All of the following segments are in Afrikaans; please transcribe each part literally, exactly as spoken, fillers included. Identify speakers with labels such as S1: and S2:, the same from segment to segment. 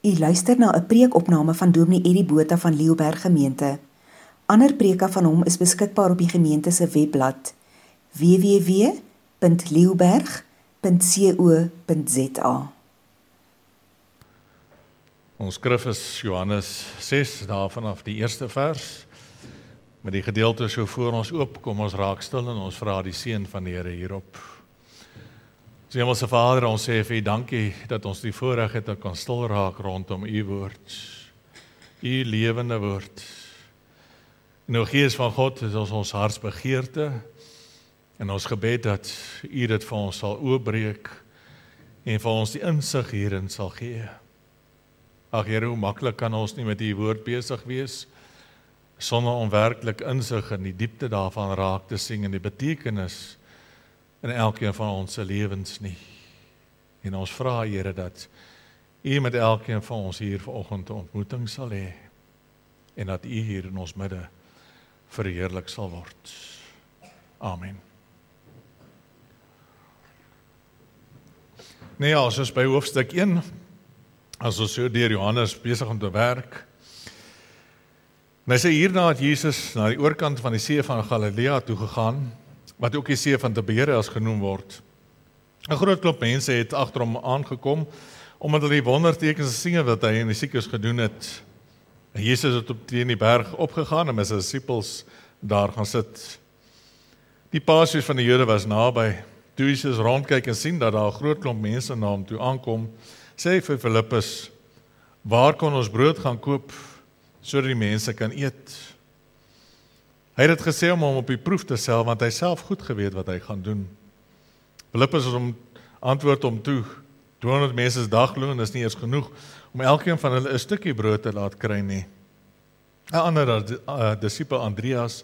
S1: U luister na 'n preekopname van Dominee Eddie Botha van Leeuberg Gemeente. Ander preke van hom is beskikbaar op die gemeente se webblad w w w punt leeuberg punt co punt z a.
S2: Ons skrif is Johannes ses, daar vanaf die eerste vers. Met die gedeelte so voor ons oop, kom ons raak stil en ons vra die seën van die Here hierop. Ons Hemelse Vader, ons sê vir U dankie dat ons die voorreg het om kan stil raak rondom U woord, U lewende woord. En o Gees van God, is ons ons hartsbegeerte en ons gebed dat U dit vir ons sal oopbreek en vir ons die insig hierin sal gee. Ag Here, hoe maklik kan ons nie met U woord besig wees sonder om werklik insig in die diepte daarvan raak te sien en die betekenis in elkeen van ons se lewens nie. En ons vra Here dat U met elkeen van ons hier vanoggend 'n ontmoeting sal hê en dat U hier in ons midde verheerlik sal word. Amen. Nee ja, ons is by hoofstuk een. As ons so deur Johannes besig om te werk. En hy sê hierna het Jesus na die oorkant van die see van Galilea toe gegaan, wat ook die see van Tiberias genoem word. 'n Groot klomp mense het agter hom aangekom, omdat hulle die wondertekens gesien wat hy en die siekes gedoen het. En Jesus het op teen die berg opgegaan en met sy disippels daar gaan sit. Die Paasfees van die Jode was naby. Toe Jesus rondkyk en sien dat daar 'n groot klomp mense na hom toe aankom, sê hy vir Filippus, waar kon ons brood gaan koop, sodat die mense kan eet? Hy het dit gesê om hom op die proef te stel, want hy self goed geweet wat hy gaan doen. Filippus het hom antwoord om toe, tweehonderd mense se dagloon is nie eers genoeg, om elkeen van hulle 'n stukkie brood te laat kry nie. 'n Ander uh, disipel Andreas,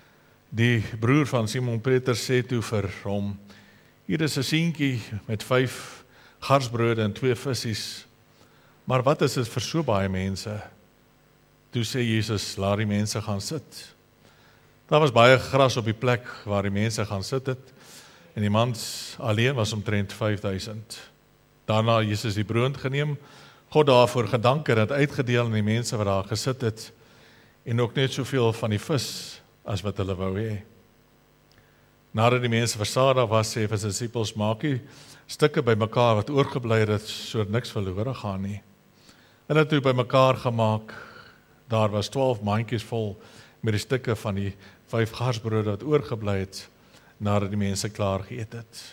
S2: die broer van Simon Peter, sê toe vir hom, hier is 'n seentjie met vyf garsbrode en twee vissies, maar wat is dit vir so baie mense? Toe sê Jesus, laat die mense gaan sit. Daar was baie gras op die plek waar die mense gaan sit het, en die mans alleen was omtrent vyf duisend. Daarna het Jesus die brood geneem, God daarvoor gedank en het uitgedeel aan die mense wat daar gesit het, en ook net soveel van die vis as wat hulle wou hê. Nadat die mense versadig was, sê vir sy disippels, maak die stukke bymekaar wat oorgebly het, sodat niks verlore gaan nie. En het toe bymekaar gemaak, daar was twaalf mandjies vol met die stukke van die vyf garsbrode wat oorgebly het, nadat die mense klaar geëet het.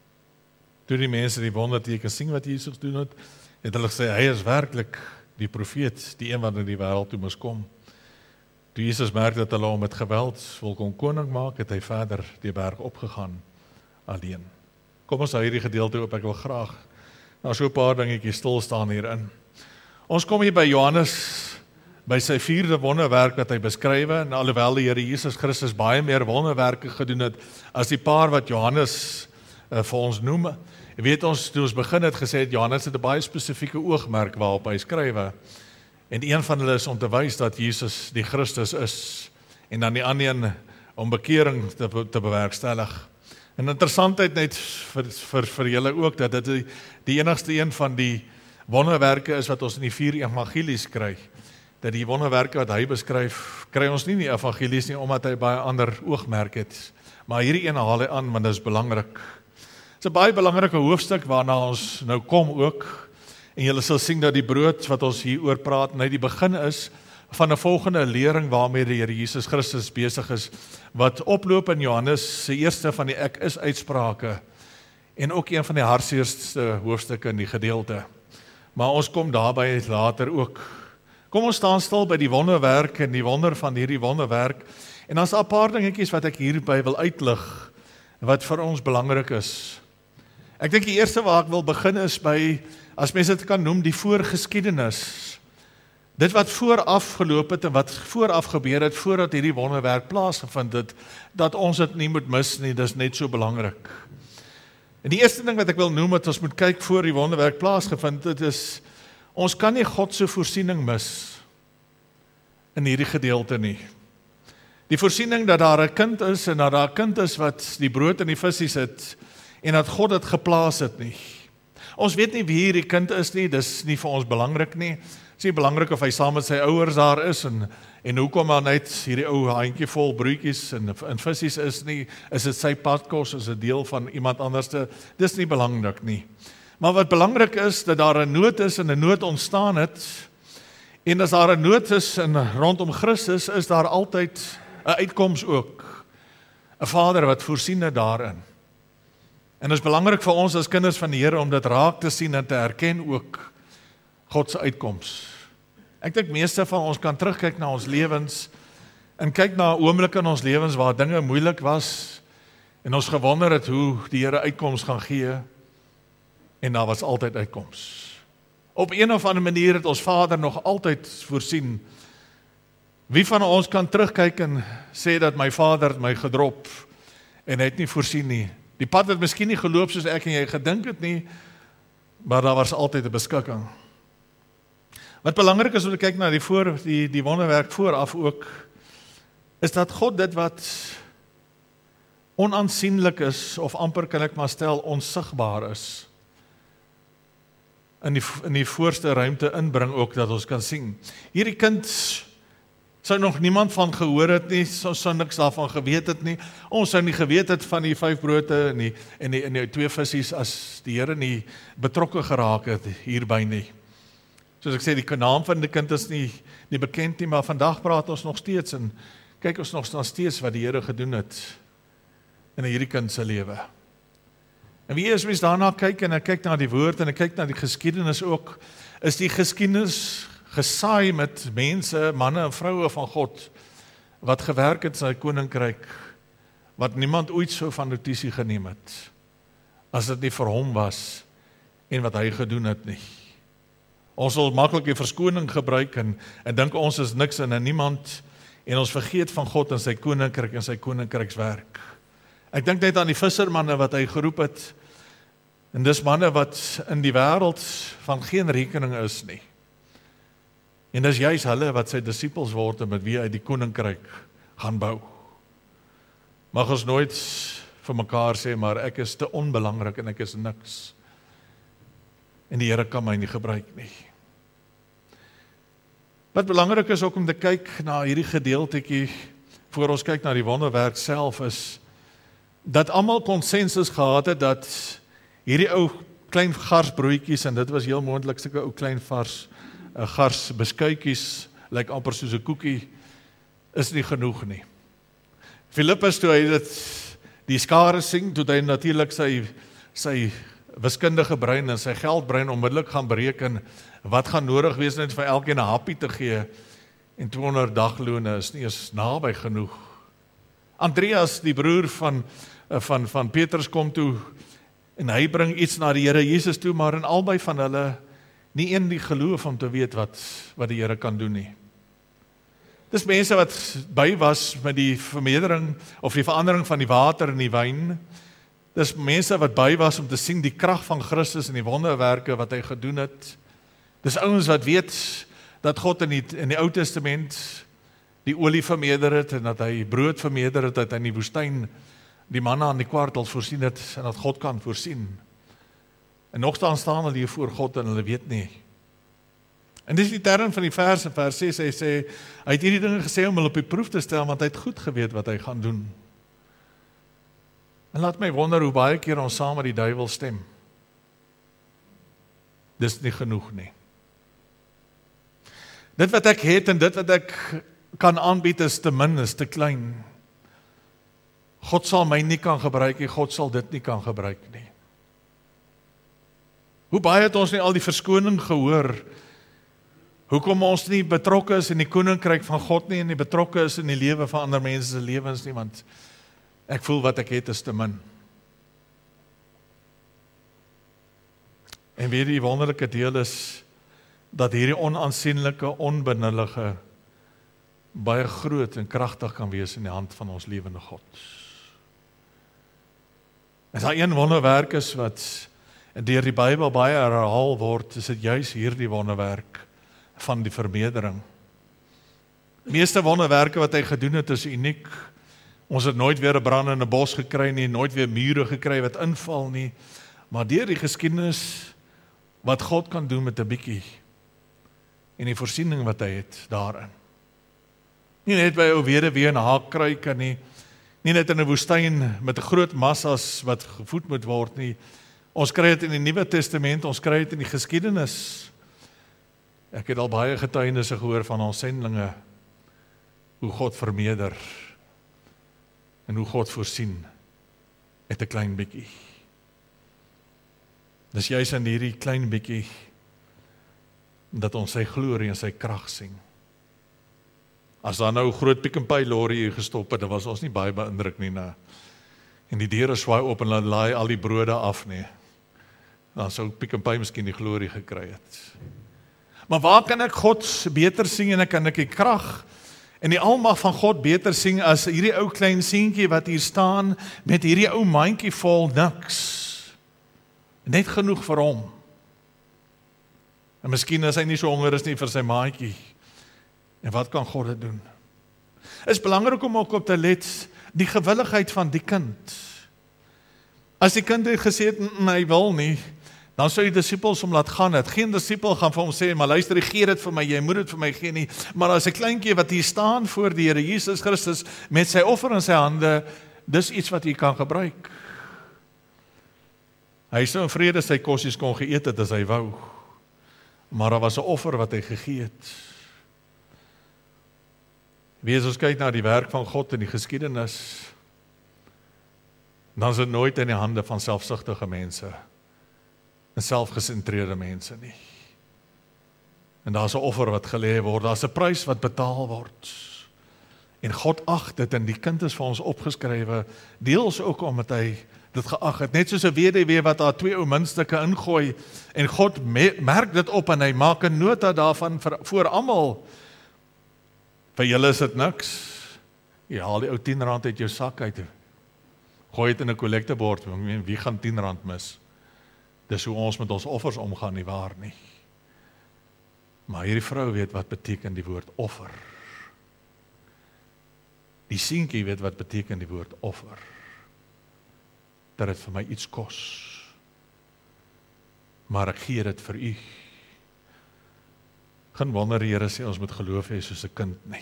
S2: Toe die mense die wonderteken sien wat Jesus doen het, het hulle gesê, hy is werklik die profeet, die een wat in die wêreld toe moes kom. Toe Jesus merk dat hulle hom met geweld wil kon koning maak, het hy verder die berg opgegaan, alleen. Kom ons hou hierdie gedeelte op, ek wil graag na so 'n paar dingetjies stil staan hierin. Ons kom hier by Johannes, by sy vierde wonderwerk wat hy beskryf, en alhoewel die Here Jesus Christus baie meer wonderwerke gedoen het, as die paar wat Johannes uh, vir ons noem, weet ons, toe ons begin het gesê het, Johannes het 'n baie spesifieke oogmerk waarop hy skryf, en een van hulle is om te wys dat Jesus die Christus is, en dan die ander een om bekering te, te bewerkstellig. En interessantheid net vir, vir, vir julle ook, dat dit die, die enigste een van die wonderwerke is wat ons in die vier evangelies kry. Dat die wonderwerke wat hy beskryf, kry ons nie in die evangelies nie, omdat hy baie ander oogmerk het. Maar hierdie een haal hy aan, want dit is belangrik. Dit is 'n baie belangrike hoofstuk waarna ons nou kom ook. En julle sal sien dat die brood wat ons hier oor praat, net die begin is van 'n volgende lering waarmee die Here Jesus Christus besig is, wat oploop in Johannes se eerste van die ek is uitsprake, en ook een van die hartseerste hoofstukke in die gedeelte. Maar ons kom daarby later ook. Kom ons staan stil by die wonderwerk en die wonder van hierdie wonderwerk, en daar's 'n paar dingetjies wat ek hierby wil uitlig, wat vir ons belangrik is. Ek dink die eerste waar ek wil begin is by, as mense dit kan noem, die voorgeskiedenis. Dit wat vooraf geloop het en wat vooraf gebeur het, voordat hierdie wonderwerk plaasgevind het, dat ons dit nie moet mis nie, dis net so belangrik. En die eerste ding wat ek wil noem, wat ons moet kyk voor die wonderwerk plaasgevind het, is, ons kan nie God se voorsiening mis in hierdie gedeelte nie. Die voorsiening dat daar 'n kind is, en dat daar 'n kind is wat die brood en die visse het, en dat God dit geplaas het nie. Ons weet nie wie hierdie kind is nie, dis nie vir ons belangrik nie. Dit is nie belangrik of hy saam met sy ouers daar is, en, en hoekom maar net hierdie ou handjie vol broodjies en, en visies is nie, is dit sy padkos, is dit deel van iemand anderste, dis nie belangrik nie. Maar wat belangrik is, dat daar 'n nood is en 'n nood ontstaan het, en as daar 'n nood is en rondom Christus, is daar altyd 'n uitkoms ook. 'n Vader wat voorsien het daarin. En dit is belangrik vir ons as kinders van die Here om dit raak te sien en te erken ook God se uitkoms. Ek dink meeste van ons kan terugkyk na ons lewens en kyk na oomblikke in ons lewens waar dinge moeilik was en ons gewonder het hoe die Here uitkoms gaan gee, en daar was altyd uitkoms. Op een of ander manier het ons Vader nog altyd voorsien. Wie van ons kan terugkyk en sê dat my Vader het my gedrop en hy het nie voorsien nie. Die pad het miskien nie geloop soos ek en jy gedink het nie, maar daar was altyd 'n beskikking. Wat belangrik is om te kyk na die voor die die wonderwerk vooraf ook, is dat God dit wat onaansienlik is, of amper kan ek maar stel onsigbaar is, in die in die voorste ruimte inbring ook, dat ons kan sien. Hierdie kind sou nog niemand van gehoor het nie, sou, sou niks daarvan geweet het nie. Ons sou nie geweet het van die vyf broode en die, en die, en die twee visies as die Here nie betrokke geraak het hierby nie. Soos ek sê, die naam van die kind is nie, nie bekend nie, maar vandag praat ons nog steeds en kyk ons nog steeds wat die Here gedoen het in hierdie kind se lewe. En wie as mens daarna kyk en ek kyk na die woord en ek kyk na die geskiedenis ook, is die geskiedenis gesaai met mense, manne en vroue van God, wat gewerk het in sy koninkryk, wat niemand ooit so van notisie geneem het, as dit nie vir hom was, en wat hy gedoen het nie. Ons sal maklik die verskoning gebruik, en, en dink ons is niks en niemand, en ons vergeet van God en sy koninkryk en sy koninkrykswerk. Ek dink net aan die vissermanne wat hy geroep het, en dis manne wat in die wêreld van geen rekening is nie. En dis juist hulle wat sy disippels word en met wie hy die koninkryk gaan bou. Mag ons nooit vir mekaar sê, maar ek is te onbelangrik en ek is niks. En die Here kan my nie gebruik nie. Wat belangrik is ook om te kyk na hierdie gedeeltetjie, voor ons kyk na die wonderwerk self, is dat almal konsensus gehad het dat hierdie ou klein gars broodjies, en dit was heel moontlik sulke ou klein vars uh, gars beskuitjies, lyk amper soos 'n koekie, is nie genoeg nie. Filippus, toe hy dit die skare sing, toe hy natuurlik sy sy wiskundige brein en sy geldbrein onmiddellik gaan bereken, wat gaan nodig wees net vir elkeen 'n happie te gee, en tweehonderd daglone is nie eens naby genoeg. Andreas, die broer van, van, van Petrus, kom toe, en hy bring iets na die Here Jesus toe, maar in albei van hulle, nie een die geloof om te weet wat, wat die Here kan doen nie. Dis mense wat by was met die vermeerdering, of die verandering van die water in die wyn. Dis mense wat by was om te sien die krag van Christus en die wonderwerke wat hy gedoen het. Dis ouens wat weet dat God in die, in die Ou Testament die olie vermeerder het, en dat hy brood vermeerder het, dat hy in die woestyn die manna aan die kwartels voorsien het, en dat God kan voorsien. En nogtans staan hulle hier voor God, en hulle weet nie. En dis die term van die vers, in vers ses, hy sê, hy het hierdie dinge gesê om hulle op die proef te stel, want hy het goed geweet wat hy gaan doen. En laat my wonder hoe baie keer ons saam met die duiwel stem. Dis nie genoeg nie. Dit wat ek het en dit wat ek kan aanbied is te min, is te klein. God sal my nie kan gebruik nie, God sal dit nie kan gebruik nie. Hoe baie het ons nie al die verskoning gehoor, hoekom ons nie betrokke is in die koninkryk van God nie, en nie betrokke is in die lewe van ander mense se lewens nie, want ek voel wat ek het is te min. En weer die wonderlike deel is, dat hierdie onaansienlike, onbenullige, baie groot en kragtig kan wees in die hand van ons lewende God. As daar een wonderwerk is wat deur die Bybel baie herhaal word, is dit juis hierdie wonderwerk van die vermeerdering. Die meeste wonderwerke wat hy gedoen het is uniek. Ons het nooit weer 'n brandende bos gekry nie, nooit weer mure gekry wat inval nie, maar deur die geskiedenis wat God kan doen met 'n bietjie en die voorsiening wat hy het daarin. Nie net by ou weduwee en haakkruike nie, nie net in 'n woestyn met 'n groot massas wat gevoed moet word nie. Ons kry dit in die Nuwe Testament, ons kry dit in die geskiedenis. Ek het al baie getuienisse gehoor van ons sendlinge, hoe God vermeerder en hoe God voorsien met 'n klein bietjie. Dis juis in hierdie klein bietjie dat ons sy glorie en sy krag sien. As daar nou groot Pick n Pay lorry hier gestop het, dan was ons nie baie beïndruk nie, na. En die deure swaai op en dan laai al die brode af nie. Dan sou Pick n Pay miskien die glorie gekry het. Maar waar kan ek God beter sien en ek kan ek die krag en die almag van God beter sien as hierdie ou klein seentjie wat hier staan met hierdie ou mandjie vol niks. Net genoeg vir hom. En miskien as hy nie so honger is nie vir sy maatjie. En wat kan God dit doen? Is belangrik om ook op te let die gewilligheid van die kind. As die kind het gesê het, hy wil nie, dan sou die disippels hom laat gaan het. Geen disipel gaan vir hom sê, maar luister, gee dit vir my, jy moet dit vir my gee nie. Maar as 'n kleintjie wat hier staan voor die Here Jesus Christus met sy offer in sy hande, dis iets wat hy kan gebruik. Hy sou in vrede sy kossies kon geëet het as hy wou. Maar daar was 'n offer wat hy gegee het. Wie as ons kyk na die werk van God in die geskiedenis, dan is dit nooit in die hande van selfsugtige mense en selfgesentreerde mense nie. En daar is 'n offer wat gelê word, daar is 'n prys wat betaal word. En God ag dit, en die kind is vir ons opgeskrywe, deels ook omdat hy dit geag het, net soos 'n weduwee wat haar twee ou muntstukke ingooi, en God merk dit op en hy maak 'n nota daarvan vir, voor almal. Vir julle is dit niks. Jy haal die ou tien rand uit jou sak uit, gooi dit in 'n kollektebord, wie gaan tien rand mis? Dis hoe ons met ons offers omgaan, nie waar nie. Maar hierdie vrou weet wat beteken die woord offer. Die seentjie weet wat beteken die woord offer. Dat dit vir my iets kos. Maar ek gee dit vir u. Geen wonder die Here sê ons moet geloof hê soos 'n kind nie.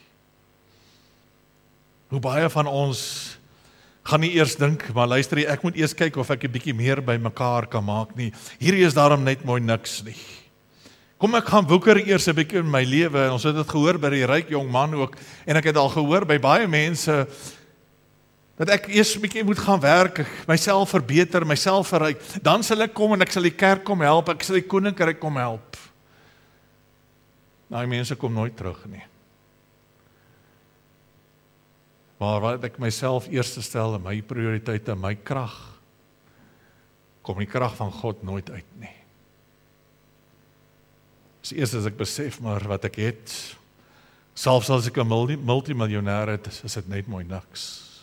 S2: Hoe baie van ons gaan nie eers dink, maar luister jy, ek moet eers kyk of ek 'n bietjie meer by mekaar kan maak nie. Hierdie is daarom net mooi niks nie. Kom ek gaan woeker eers 'n bietjie in my lewe. Ons het dit gehoor by die ryk jong man ook, en ek het al gehoor by baie mense dat ek eers 'n bietjie moet gaan werk, myself verbeter, myself verryk. Dan sal ek kom en ek sal die kerk kom help, ek sal die koninkryk kom help. Nou, die mense kom nooit terug nie. Maar wat ek myself eerste stel, en my prioriteite, my krag, kom die krag van God nooit uit nie. Dis eers as ek besef maar wat ek het, selfs as ek 'n multi, multimiljonair het, is dit net mooi niks.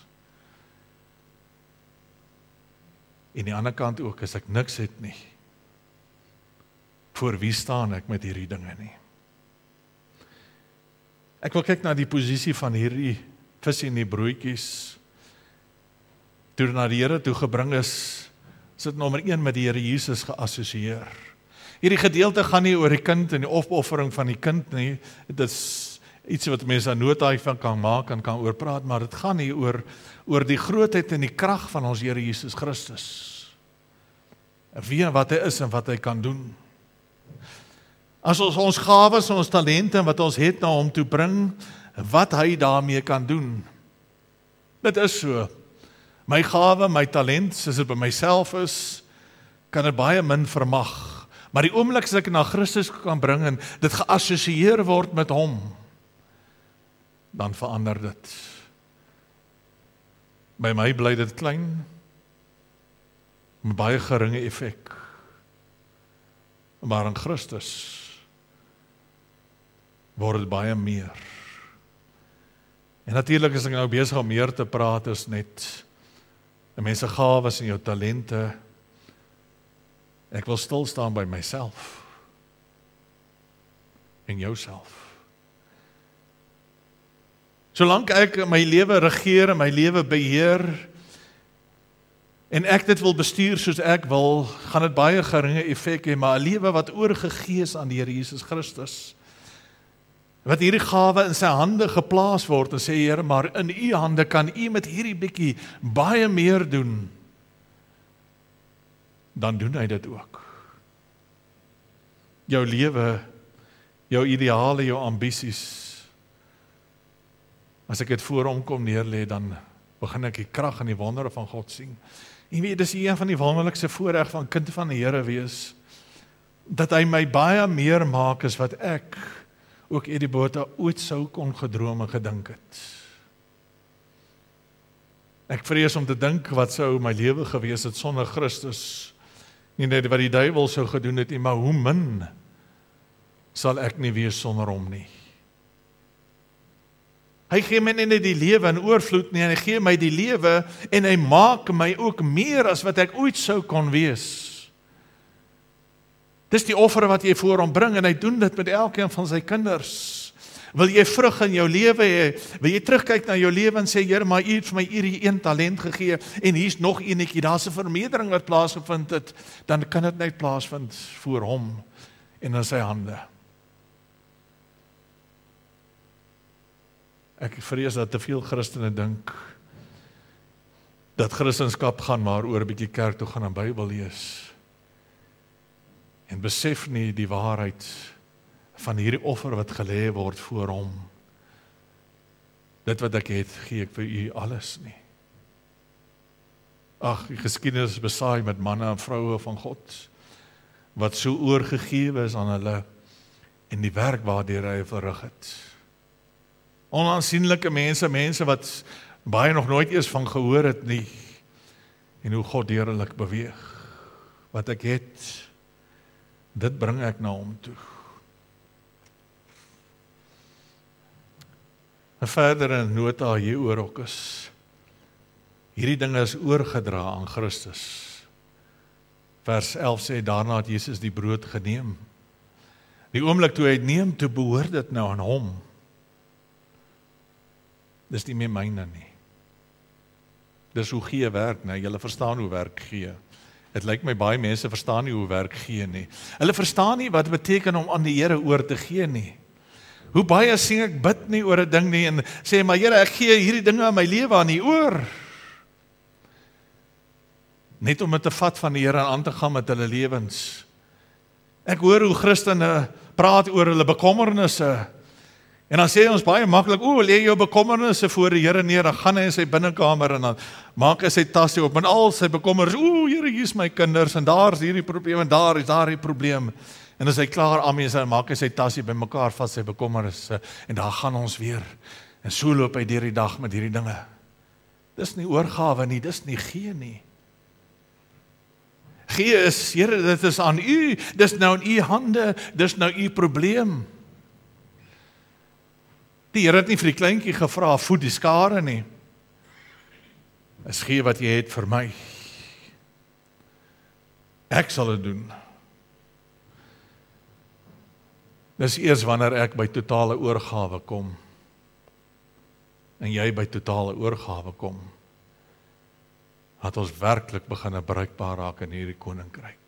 S2: En die ander kant ook, as ek niks het nie, voor wie staan ek met hierdie dinge nie? Ek wil kyk na die posisie van hierdie vis en die broodjies. Toe na die Here toe gebring is, is dit nommer een met die Here Jesus geassosieer. Hierdie gedeelte gaan nie oor die kind en die opoffering van die kind nie. Dit is iets wat mense aan notaai van kan maak en kan oor praat, maar dit gaan nie oor, oor die grootheid en die krag van ons Here Jesus Christus. Wie en wat hy is en wat hy kan doen. As ons ons gawes en ons talente wat ons het na hom toe bring, wat hy daarmee kan doen. Dit is so. My gawe, my talent, soos dit by myself is, kan dit baie min vermag. Maar die oomblik as ek na Christus kan bring en dit geassosieer word met hom, dan verander dit. By my bly dit klein, met baie geringe effek. Maar in Christus word dit baie meer. En natuurlik is ek nou besig om meer te praat is net die mense gawes en jou talente. Ek wil stil staan by myself en jouself. Solank ek my lewe regeer en my lewe beheer en ek dit wil bestuur soos ek wil, gaan dit baie geringe effek hê, maar 'n lewe wat oorgegee is aan die Here Jesus Christus, wat hierdie gawe in sy hande geplaas word, en sê, Here, maar in u hande kan u met hierdie bietjie baie meer doen, dan doen hy dit ook. Jou lewe, jou ideale, jou ambisies, as ek dit voor hom kom neerlê, dan begin ek die krag en die wondere van God sien. En weet, dis een van die wonderlikste voorreg van kind van die Here wees, dat hy my baie meer maak as wat ek ook Eddie Botha ooit sou kon gedroom en gedink het. Ek vrees om te dink wat sou my lewe gewees het sonder Christus, nie net wat die duiwel sou gedoen het nie, maar hoe min sal ek nie wees sonder hom nie. Hy gee my nie net die lewe in oorvloed nie, en hy gee my die lewe, en hy maak my ook meer as wat ek ooit sou kon wees. Dis die offer wat jy voor hom bring, en hy doen dit met elkeen van sy kinders. Wil jy vrug in jou lewe hê? Wil jy terugkyk na jou lewe en sê, Here, maar u het vir my hierdie een talent gegee, en hier's nog eenetjie, daar's 'n vermeerdering wat plaasgevind het, dan kan dit net plaasvind voor hom en in sy hande. Ek vrees dat te veel Christene dink dat Christendom gaan maar oor 'n bietjie kerk toe gaan en Bybel lees, en besef nie die waarheid van hierdie offer wat gelê word voor hom. Dit wat ek het, gee ek vir u alles nie. Ag, die geskiedenis is besaai met manne en vroue van God, wat so oorgegewe is aan hulle, en die werk waardeur hy verrig het. Onaansienlike mense, mense wat baie nog nooit eers van gehoor het nie, en hoe God deurlik beweeg. Wat ek het, dit bring ek na hom toe. 'n verdere nota hieroor ook is, hierdie dinge is oorgedra aan Christus. Vers elf sê, daarna het Jesus die brood geneem. Die oomblik toe hy het neem, toe behoort dit nou aan hom. Dis nie meer myne nie. Dis hoe gee werk, nee, julle verstaan hoe werk gee. Het lyk my baie mense verstaan nie hoe werk gee nie. Hulle verstaan nie wat beteken om aan die Here oor te gee nie. Hoe baie sien ek bid nie oor 'n ding nie, en sê, maar Here, ek gee hierdie dinge aan my lewe aan U oor. Net om dit te vat van die Here en aan te gaan met hulle lewens. Ek hoor hoe Christene praat oor hulle bekommernisse, en dan sê ons baie maklik, o, lê jou bekommernisse voor die Here neer, dan gaan hy in sy binnekamer, en dan maak hy sy tasse op, en al sy bekommernisse, o, Here, hier is my kinders, en daar is hierdie probleem, en daar is daar die probleem, en as hy klaar aan is, dan maak hy sy tasse by mekaar vas, sy bekommernisse, en daar gaan ons weer, en so loop hy deur die dag met hierdie dinge. Dis nie oorgawe nie, dis nie gee nie. Gee is, Here, dit is aan U, dis nou in U hande, dis nou U probleem. Die Here het nie vir die kleintjie gevra, voed die skare nie. Is gee wat jy het vir my. Ek sal dit doen. Dis eers wanneer ek by totale oorgawe kom, en jy by totale oorgawe kom, dat ons werklik begin bruikbaar raak in hierdie koninkryk.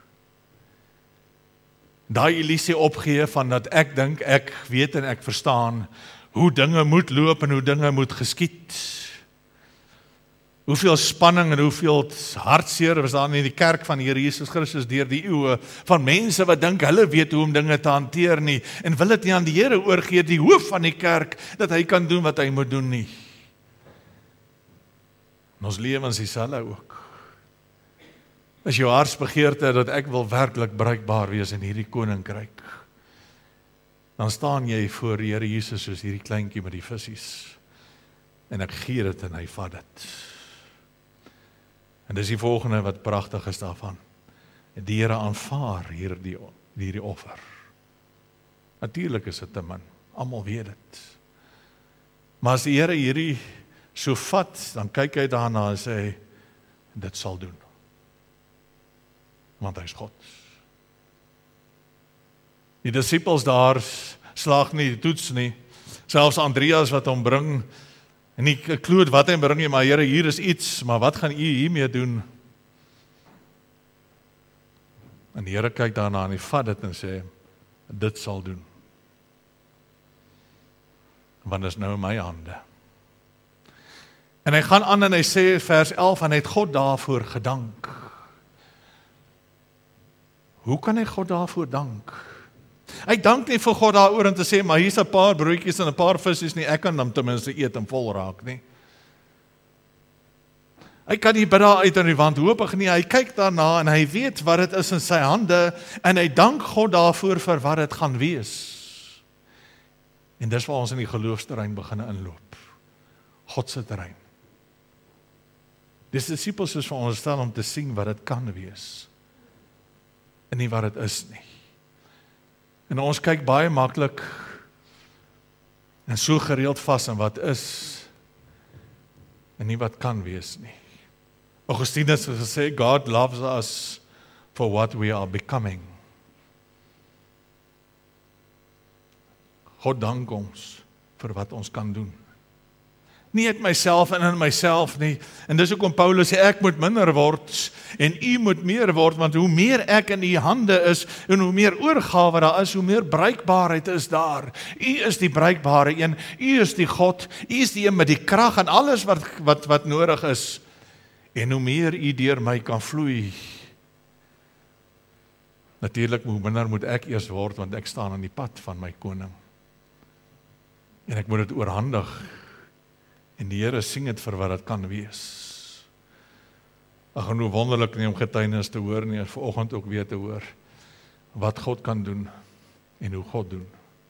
S2: Daai illusie opgee van dat ek dink, ek weet en ek verstaan hoe dinge moet loop en hoe dinge moet geskied. Hoeveel spanning en hoeveel hartseer was daar in die kerk van die Here Jesus Christus deur die eeue, van mense wat dink hulle weet hoe om dinge te hanteer nie, en wil dit nie aan die Here oorgee, die hoof van die kerk, dat hy kan doen wat hy moet doen nie. En ons lewens dieselfde ook. As jou hartsbegeerte dat ek wil werklik bruikbaar wees in hierdie koninkryk, dan staan jy voor die Here Jesus soos hierdie kleintjie met die visies, en ek gee dit en hy vat dit. En dis die volgende wat pragtig is daarvan. Die Here aanvaar hierdie, hierdie offer. Natuurlik is dit te min, almal weet dit. Maar as die Here hierdie so vat, dan kyk hy daarna en sê, dit sal doen. Want hy is God. Die disippels daar slaag nie die toets nie. Selfs Andreas wat hom bring, en nie kloot wat hy bring nie, maar Here, hier is iets, maar wat gaan U hiermee doen? En die Here kyk daarna en hy vat dit en sê, dit sal doen. Want dit is nou in my hande. En hy gaan aan en hy sê vers elf, en hy het God daarvoor gedank. Hoe kan hy God daarvoor dank? Hy dank nie vir God daaroor om te sê, maar hier's 'n paar broodjies en 'n paar visies nie, ek kan hom ten minste eet en vol raak nie. Hy kan nie bid daar uit aan die wand hoopig nie, hy kyk daarna en hy weet wat dit is in sy hande, en hy dank God daarvoor vir wat dit gaan wees. En dis waar ons in die geloofsterrein begin inloop. God se terrein. Dis disippels is veronderstel om te sien wat dit kan wees, en nie wat dit is nie. En ons kyk baie maklik en so gereeld vas in wat is, en nie wat kan wees nie. Augustinus het gesê, God loves us for what we are becoming. God dank ons vir wat ons kan doen. Nie uit myself en in myself nie. En dis hoekom Paulus sê, ek moet minder word, en u moet meer word, want hoe meer ek in u hande is, en hoe meer oorgawe daar is, hoe meer bruikbaarheid is daar. U is die bruikbare een, u is die God, u is die een met die krag en alles wat, wat, wat nodig is. En hoe meer u deur my kan vloei, natuurlik hoe minder moet ek eers word, want ek staan aan die pad van my koning. En ek moet dit oorhandig, en die Here sien dit vir wat dit kan wees. Ag, en hoe wonderlik nie om getuienis te hoor nie, en vanoggend ook weer te hoor, wat God kan doen, en hoe God doen.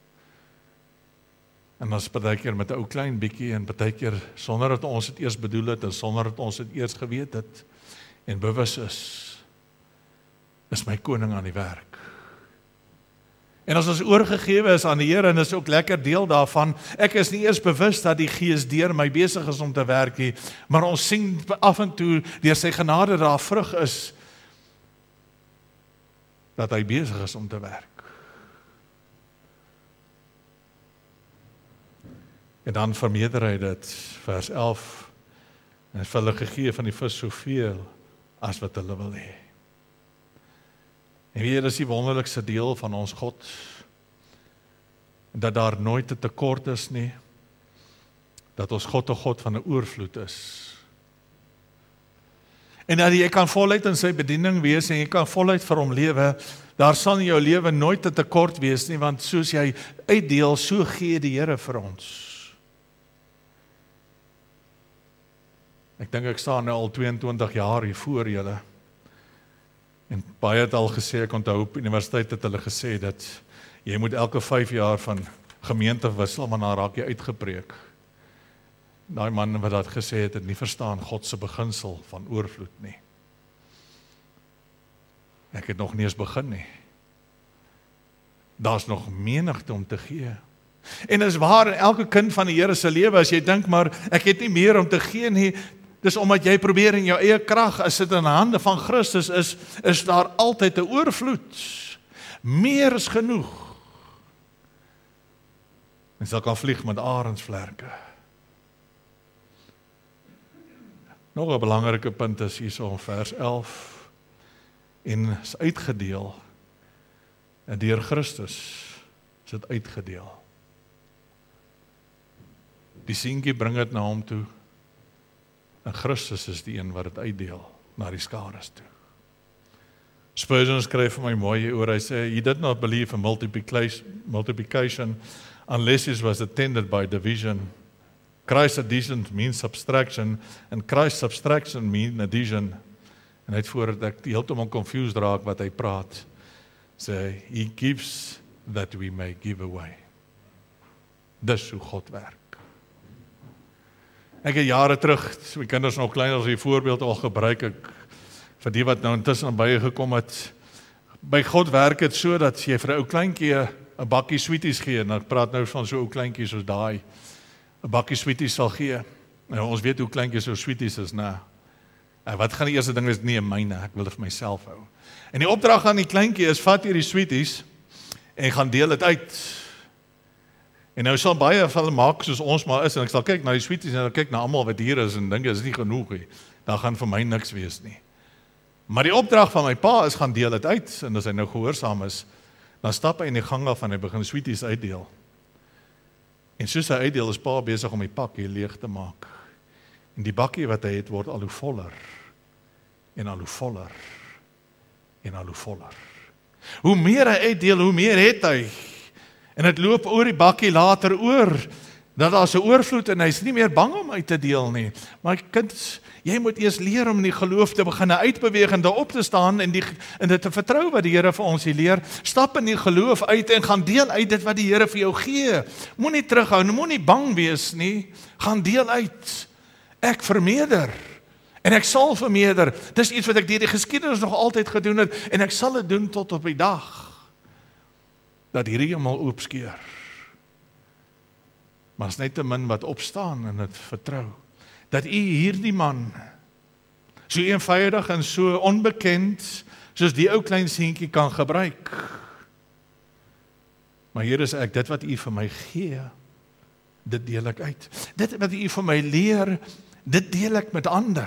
S2: En ons partykeer met 'n ou klein bietjie, en partykeer sonder dat ons dit eers bedoel het, en sonder dat ons dit eers geweet het, en bewus is, is my koning aan die werk. En as ons oorgegewe is aan die Here, en is ook lekker deel daarvan, ek is nie eers bewus dat die Gees deur my besig is om te werk nie, maar ons sien af en toe, deur sy genade daar vrug is, dat hy besig is om te werk. En dan vermeerder hy dit, vers elf, en hy het vir hulle gegee van die vis soveel, as wat hulle wil hê. En weet jy, dis die wonderlikste deel van ons God, dat daar nooit 'n tekort is nie, dat ons God 'n God van 'n oorvloed is. En dat jy kan voluit in sy bediening wees, en jy kan voluit vir hom lewe, daar sal in jou lewe nooit 'n tekort wees nie, want soos jy uitdeel, so gee die Here vir ons. Ek dink ek staan nou al tweeëntwintig jaar hier voor julle, en baie het al gesê, ek onthou op universiteit het hulle gesê, dat jy moet elke vyf jaar van gemeente wissel, maar dan raak jy uitgepreek. Daai man wat dat gesê het, het nie verstaan God se beginsel van oorvloed nie. Ek het nog nie eens begin nie. Daar's nog menigte om te gee. En is waar in elke kind van die Here se lewe, as jy dink maar, ek het nie meer om te gee nie, dis omdat jy probeer in jou eie krag, as dit in die hande van Christus is, is daar altyd 'n oorvloed. Meer is genoeg. En sal kan vlieg met arendsvlerke. Nog 'n belangrike punt is hierso in vers elf, en is uitgedeel, en deur Christus is dit uitgedeel. Die seentjie bring dit na hom toe, en Christus is die een wat dit uitdeel, na die skares toe. Spurgeon skryf vir my mooi oor, hy sê, he did not believe in multiplication unless it was attended by division. Christ's addition means subtraction, and Christ's subtraction means addition. En hy het voordat ek heeltemal confused raak wat hy praat, sê, he gives that we may give away. Dis hoe God werk. Ek het jare terug, my kinders nog klein as die voorbeeld al gebruik, ek, vir die wat nou intussen baie gekom het, by God werk het so, dat jy vir 'n ou kleintjie 'n bakkie sweeties gee, en ek praat nou van so 'n ou kleintjie soos daai, 'n bakkie sweeties sal gee, en ons weet hoe kleintjies so sweeties is, nou, en wat gaan die eerste ding is, nee, myne, ek wil dit vir myself hou. En die opdrag aan die kleintjie is, vat hierdie sweeties, en gaan deel dit uit. En nou sal baie van hulle maak soos ons maar is, en ek sal kyk na die sweeties, en ek kyk na almal wat hier is, en dink, is nie genoeg nie, dan gaan vir my niks wees nie. Maar die opdrag van my pa is gaan deel dit uit, en as hy nou gehoorsaam is, dan stap hy in die gang af en hy begin sweeties uitdeel. En soos hy uitdeel, is pa besig om die pakkie leeg te maak. En die bakkie wat hy het, word al hoe voller, en al hoe voller, en al hoe voller. Hoe meer hy uitdeel, hoe meer het hy. En het loop oor die bakkie later oor, dat daar so oorvloed en hy is nie meer bang om uit te deel nie. Maar kind, jy moet eers leer om in die geloof te begin uitbeweeg en daarop te staan en, die, en dit te vertrou wat die Here vir ons hier leer. Stap in die geloof uit en gaan deel uit dit wat die Here vir jou gee. Moenie terughou, moenie bang wees nie. Gaan deel uit. Ek vermeerder. En ek sal vermeerder. Dis iets wat ek deur die geskiedenis nog altyd gedoen het en ek sal dit doen tot op die dag dat hierdie hemel oopskeur. Maar is net te min wat opstaan en dit vertrou. Dat u hierdie man, so eenvoudig en so onbekend, soos die ou klein seentjie kan gebruik. Maar hier is ek, dit wat u vir my gee, dit deel ek uit. Dit wat u vir my leer, dit deel ek met ander.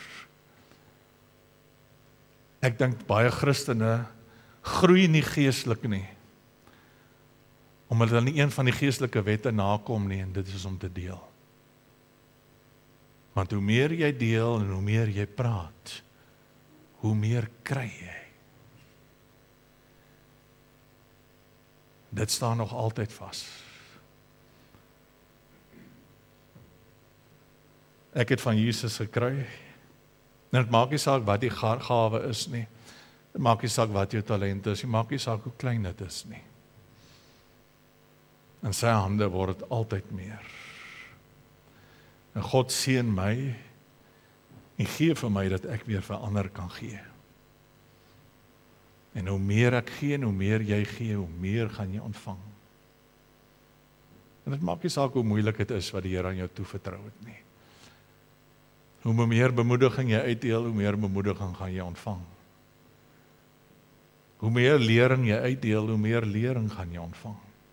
S2: Ek dink baie Christene groei nie geestelik nie, omdat hulle nie een van die geestelike wette nakom nie, en dit is om te deel. Want hoe meer jy deel en hoe meer jy praat, hoe meer kry jy. Dit staan nog altyd vas. Ek het van Jesus gekry, en het maak nie saak wat die gawe is nie, het maak nie saak wat jou talent is, het maak nie saak hoe klein dit is nie. In sy hande word dit altyd meer. En God seën my en gee vir my dat ek weer vir ander kan gee. En hoe meer ek gee en hoe meer jy gee, hoe meer gaan jy ontvang. En dit maak nie saak hoe moeilik dit is wat die Here aan jou toevertrou het nie. Hoe meer bemoediging jy uitdeel, hoe meer bemoediging gaan jy ontvang. Hoe meer lering jy uitdeel, hoe meer lering gaan jy ontvang.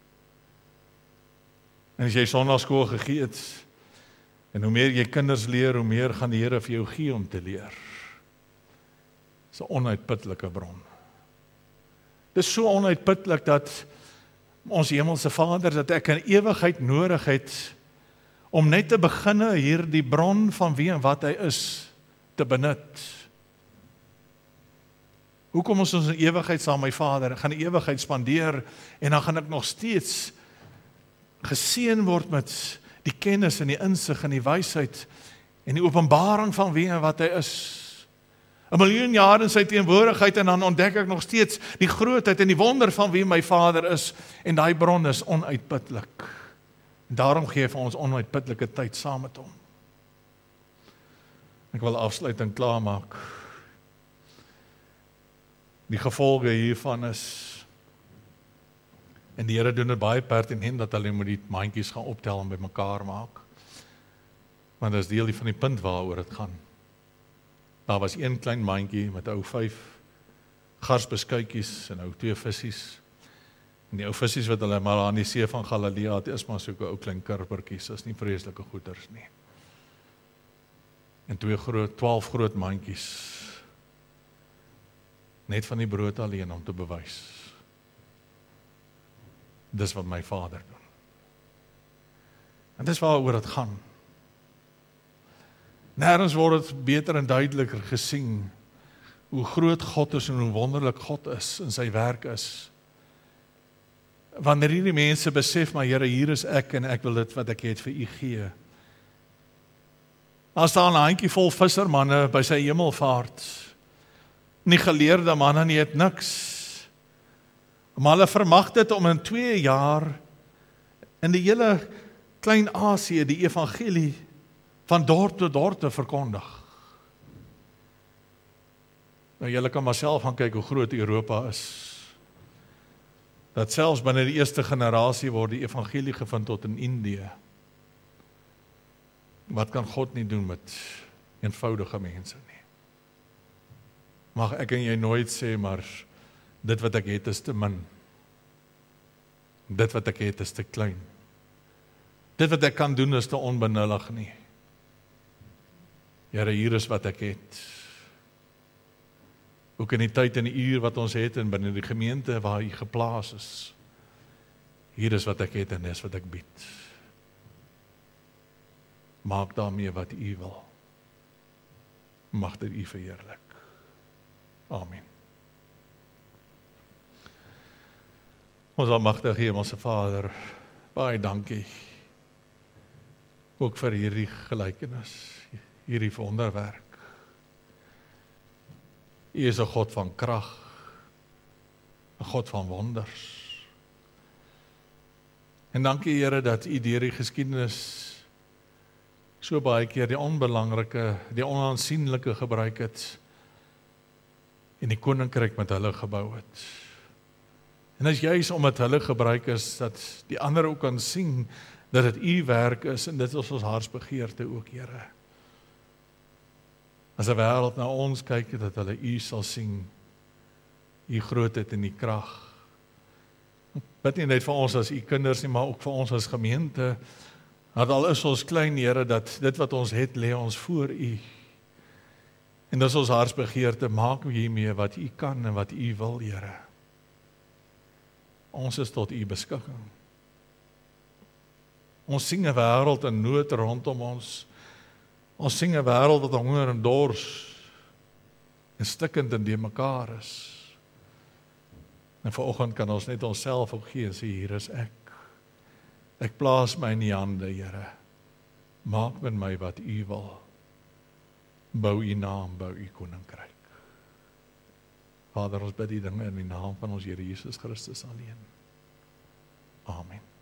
S2: En as jy sonnaarskool gegee het, en hoe meer jy kinders leer, hoe meer gaan die Here vir jou gee om te leer. Dis 'n onuitputlike bron. Dis so onuitputlik dat ons hemelse Vader, dat ek 'n ewigheid nodig het om net te beginne hier die bron van wie en wat hy is te benut. Hoe kom ons ons in ewigheid saam met my Vader? Ek gaan die ewigheid spandeer en dan gaan ek nog steeds geseën word met die kennis en die insig en die wysheid en die openbaring van wie en wat hy is. 'n Miljoen jaar in sy teenwoordigheid en dan ontdek ek nog steeds die grootheid en die wonder van wie my Vader is en daai bron is onuitputlik. Daarom gee hy vir ons onuitputlike tyd saam met hom. Ek wil afsluit en klaarmaak. Die gevolge hiervan is, en die Here doen dit baie pertinent dat hulle moet die mandjies gaan optel en bymekaar maak. Want dit is deel van die punt waaroor dit gaan. Daar was een klein mandjie met ou vyf garsbeskuitjies en ou twee vissies. En die ou vissies wat hulle maar aan die see van Galilea het, is maar so 'n ou klein kurpertjies, is nie vreeslike goeders nie. En twee groot, twaalf groot mandjies. Net van die brood alleen om te bewys. Dis wat my Vader doen. En dis waaroor dit gaan. Nêrens word dit beter en duideliker gesien hoe groot God is en hoe wonderlik God is en sy werk is. Wanneer hierdie mense besef, maar Here, hier is ek en ek wil dit wat ek het vir u gee. As daar 'n handjie vol vissermanne by sy hemelvaart, nie geleerde manne nie, het niks. Maar hulle vermag dit om in twee jaar in die hele Klein-Asië die evangelie van dorp tot dorp te verkondig. Nou julle kan maar self gaan kyk hoe groot Europa is. Dat selfs binne die eerste generasie word die evangelie gevind tot in Indië. Wat kan God nie doen met eenvoudige mense nie? Mag ek en jy nooit sê, maar dit wat ek het is te min. Dit wat ek het is te klein. Dit wat ek kan doen is te onbenullig nie. Here, hier is wat ek het. Ook in die tyd en die uur wat ons het en binne die gemeente waar U geplaas is. Hier is wat ek het en dis wat ek bied. Maak daarmee wat U wil. Mag dit U verheerlik. Amen. Ons almagtige Hemelse Vader, baie dankie. Ook vir hierdie gelykenis, hierdie wonderwerk. U is 'n God van krag, 'n God van wonders. En dankie Here dat U deur die geskiedenis so baie keer die onbelangrike, die onaansienlike gebruik het en die koninkryk met hulle gebou het. En as juis omdat hulle gebruik is, dat die ander ook kan sien dat dit U werk is en dit is ons hartsbegeerte ook, Here. As 'n wêreld na ons kyk, dat hulle U sal sien, U grootheid en U krag. Bid nie net vir ons as U kinders nie, maar ook vir ons as gemeente, dat al is ons klein, Here, dat dit wat ons het, lê ons voor U. En dis ons hartsbegeerte, maak hiermee wat U kan en wat U wil, Here. Ons is tot U beskikking. Ons sien 'n wêreld in nood rondom ons. Ons sien 'n wêreld wat honger en dors en stikkend en de mekaar is. En vanoggend kan ons net onsself ook gee en sê, hier is ek. Ek plaas my in U hande, Here. Maak met my wat U wil. Bou U naam, bou U koninkryk. Vader, ons bid die dinge in die naam van ons Here Jesus Christus alleen. Amen.